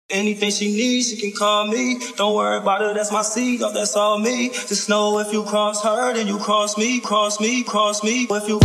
Anything she needs, she can call me. Don't worry about it, that's my seed, oh, that's all me. Just know if you cross her, then you cross me, cross me, cross me. If you.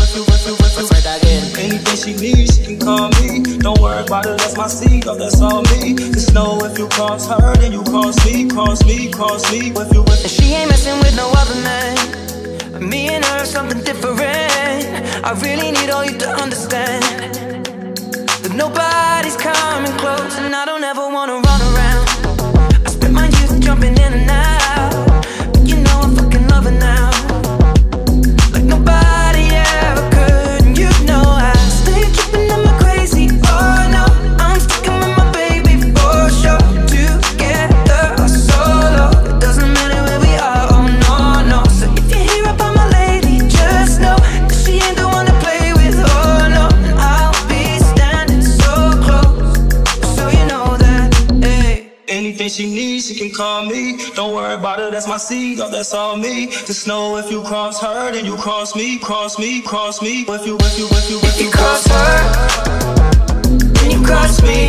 Anything she needs, she can call me. Don't worry about it, that's my seed, oh, that's all me. Just know if you cross her, then you cross me, cross me, cross me. If you. And she ain't messing with no other man. Me and her, something different. I really need all you to understand that nobody's coming close, and I don't ever wanna run around. I spent my youth jumping in and out, but you know I'm fucking loving now, like nobody ever could. And you know I stay tripping, am I crazy? Oh no, I'm sticking with my baby for sure. Together or solo, it doesn't matter where we are. Oh no, no. So if you hear about my lady, just know that she ain't the one to play with. Oh no, and I'll be standing so close, so you know that. Hey. Anything she needs, she can call me. Don't worry about it, that's my seed, oh, that's all me. Just know if you cross her, then you cross me, cross me, cross me. If you cross her, then you cross me,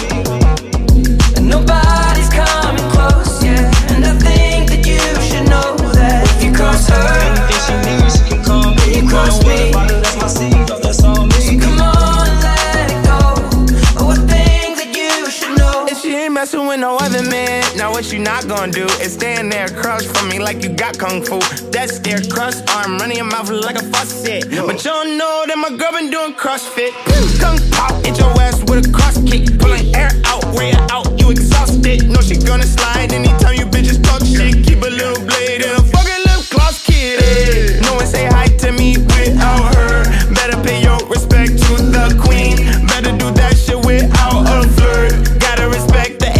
and nobody's coming close, yeah. And I think that you should know that if you cross her, anything she needs, she can call me. you cross Don't me. worry about it, that's my seed, oh, that's all me. So come on, let it go. Oh, I think that you should know. If she ain't messing with no other man, now what you not gonna do is stand there across from me like you got kung fu. That's their crust arm running your mouth like a faucet. But you don't know that my girl been doing CrossFit. Kung pop, hit your ass with a cross kick, pulling air out, way out, you exhausted. No, she gonna slide anytime you bitches talk shit. Keep a little blade in a fucking lip gloss kid. Hey. No one say hi to me without her. Better pay your respect to the queen. Better do that shit without a flirt. Gotta respect the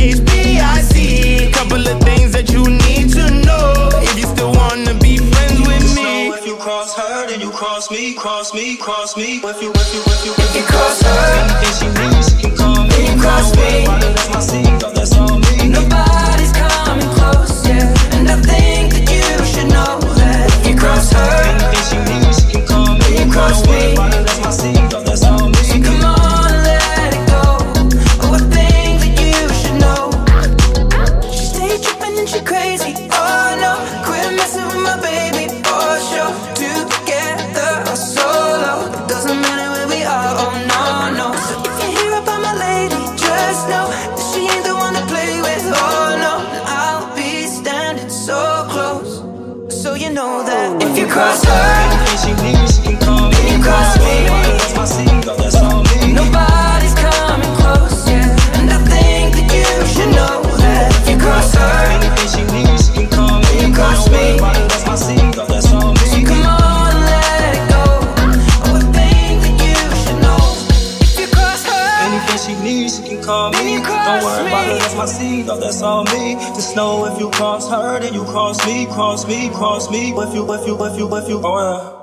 HBIC. Couple of things that you need to know if you still wanna be friends with Just me. know if you cross her, then you cross me, cross me, cross me. If you cross her, anything she needs, she can call me. then you cross Don't worry me. about it, that's my seed, oh, that's all me. Nobody's coming close, yeah. And I think that you should know that if you cross her, Anything she needs, she can call me. then you cross Don't worry me. about it, that's my seed, oh, that's all me. So come on, let it go. Oh, I think that you should know. She stay tripping and she crazy. Oh no, quit messing with my baby for sure. Together or solo, it doesn't matter where we are. Oh no, no. So if you hear about my lady, just know that she ain't the one to play with. Oh no, and I'll be standing so close, so you know that if you cross her, Anything she needs, she can call me. then you cross me. Don't worry about it, that's my seed, oh, that's all me. Nobody's coming close, yeah. And I think that you should know that if you cross her, Anything she needs, she can call me. then you cross Don't worry me. about it, that's my seed, oh, that's all me. So come on, let it go. Oh, I think that you should know if you cross her. Anything she needs, she can call Then me. you cross Don't worry about me. it, that's my seed, oh, that's all me. Just know if you cross her, then you cross me, cross me, cross me. If you, oh, yeah.